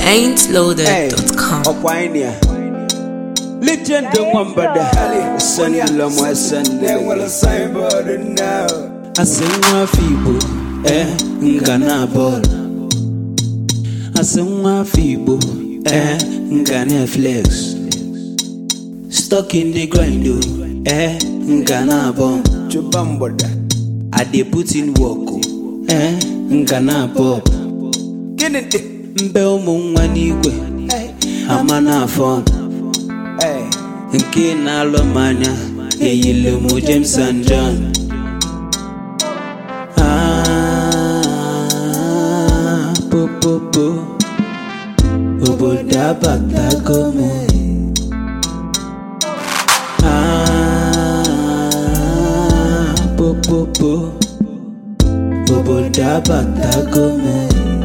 ain'tloaded.com. Opainia. Legend one brother. Send the lamo, send the signboard now. I sing my feeble, Ngana ball. I sing my feeble, Ngana flex. Stuck in the grind, Ngana bomb. Chubamboda. I dey put in work, Ngana pop. Get it, Belmo Wanigwe, Amana phone. Nke na Lomania, Yellow James and John. Popo, Oboda Batagomo. Popo, Oboda Batagomo.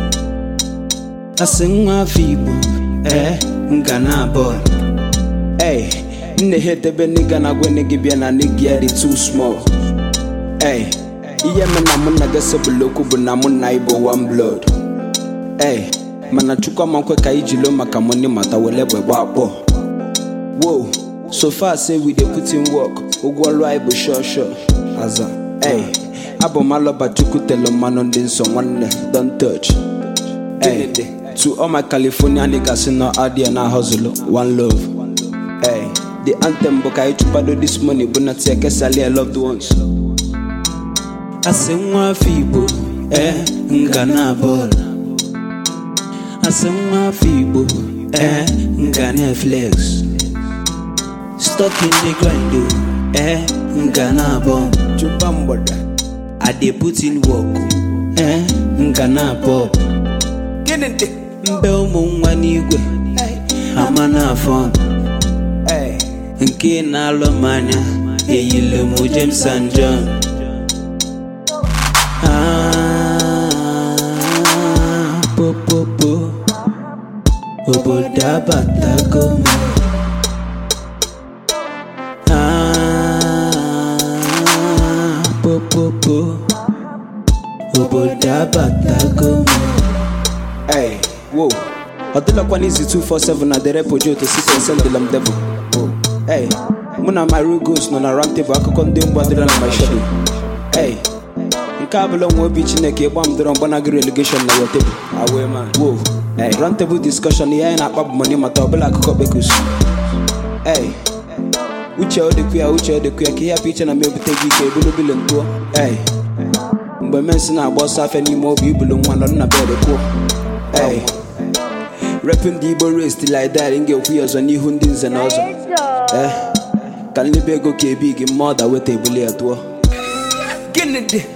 I sing my feeble, Ngana ball. Hey, in the head of a nigga, na when they give you a nigga, it's too small. Hey, Yemen, guess a local, but Namunaibo one blood. Hey, Manachuka Manko Kaijilo Makamoni Mata will ever wapo. Whoa, so far say we dey put in work, Ugwalaibo sure. Aza, hey, Abomalo Bachuku Teloman on this someone don't touch. Hey, to all my California niggas in our idea and hustle, one love. Hey, the anthem book I chupado this money, but not take a sally loved ones. I sing my feeble, Ngana ball. I sing my feeble, Ngana flex. Stuck in the grind, Ngana bomb. Chupamboda. I dey put in work, Ngana pop. Get it, Belmo Wanigwe, Amana phone. Nke na Lomania, Yellow James and John. Popo, Oboda Batagomo. Popo, Oboda Batagomo. Hey, whoa. Odila Kwanizi 247 at the repo Joe to sit and send the lam devil. Hey, Muna my real ghost no na round table. I could condemn what they run my shadow. Hey, in Kabbalah, we'll be chineke, bomb the Rombonag relegation na your table. Away man, whoa. Hey, round table discussion here in a pub money, Matabella Cobekus. Hey, which are the queer, Kia pitch and a milk take you, Bill and go. Hey, but mention our boss half any more people one on a bed. Hey, rapping the Igbo race till I die and get wheels on new hundins and also. Can live go big in mother with a bullet at war. Get it.